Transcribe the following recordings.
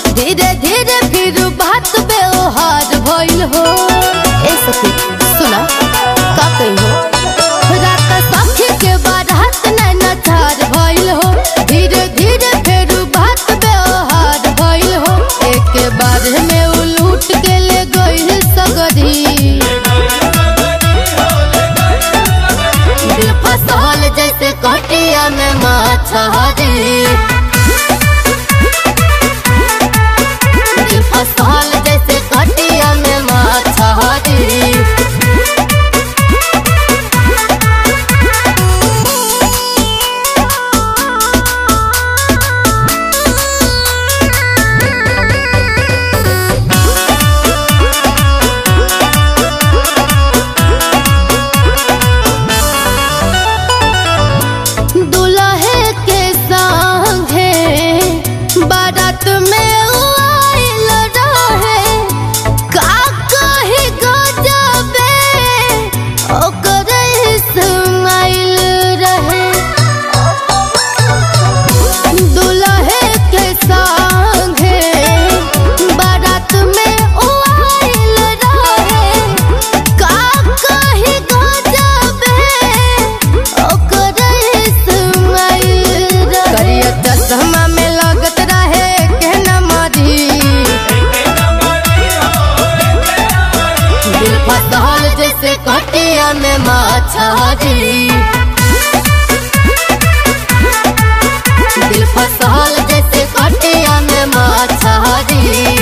धीरे धीरे फिर बात व्यवहार भइल हो। ए सखी सुना का कही हो, रात सखी के बारात नैना चार भइल हो। धीरे धीरे फिर बात व्यवहार भइल हो। एक बार में उ लूट के ले गइल सगरी। दिल फंसल जैसे कटिया में मछली। दिल फंसल जैसे कटिया में मछली। दुल्हे के संगे बारात में आइल रहे। का कही गजबे ओकर इस्माइल रहे। दुल्हे के संगे बारात में आइल रहे। का कही गजबे ओकर इस्माइल रहे। करिया चश्मा में लगत रहे के नमरी। दिल फंसल जैसे कटिया में मछली। दिल फंसल जैसे कटिया में मछली।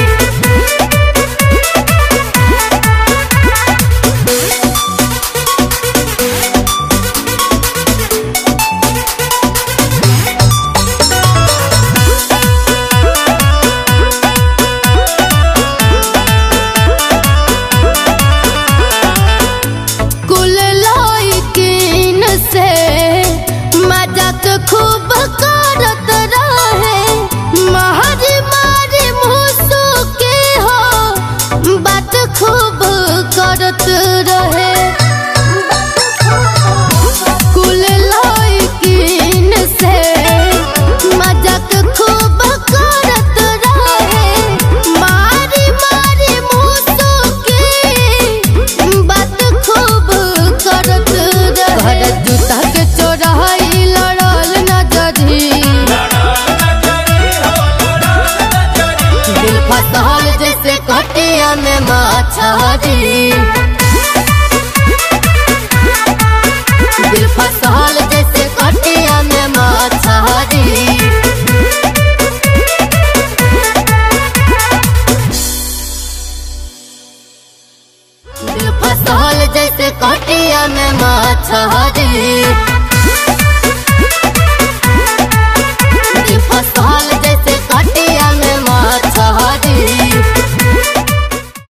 कुल लइकिन से मजाक खूब करत रहे। मारी मारी मुसुकी हो बात खूब करत रहे। कुल लइकिन से मजाक खूब करत रहे। मारी मारी मुसुकी बात खूब करत रहे। घर जूता के चोराई लड़ल नजरी। दिल फंसल जैसे कटिया में मछली। दिल फंसल जैसे कटिया में मछली। दिल फंसल जैसे कटिया में मछली।